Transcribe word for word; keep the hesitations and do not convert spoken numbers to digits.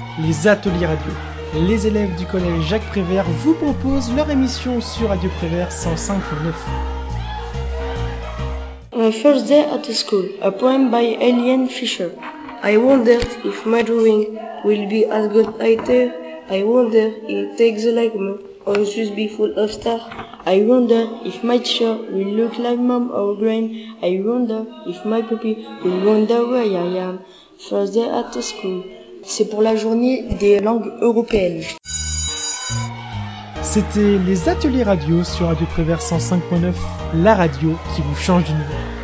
les ateliers radio. Les élèves du collège Jacques Prévert vous proposent leur émission sur Radio Prévert cent cinq point neuf. My first day at school, a poem by Eliane Fisher. I wondered if my drawing will be as good later. I wonder if it takes like me, or just be full of stars. I wonder if my shirt will look like mom or grain. I wonder if my puppy will wonder where I am. First day at school. C'est pour la journée des langues européennes. C'était les ateliers radio sur Radio Prévert cent cinq point neuf, la radio qui vous change d'univers.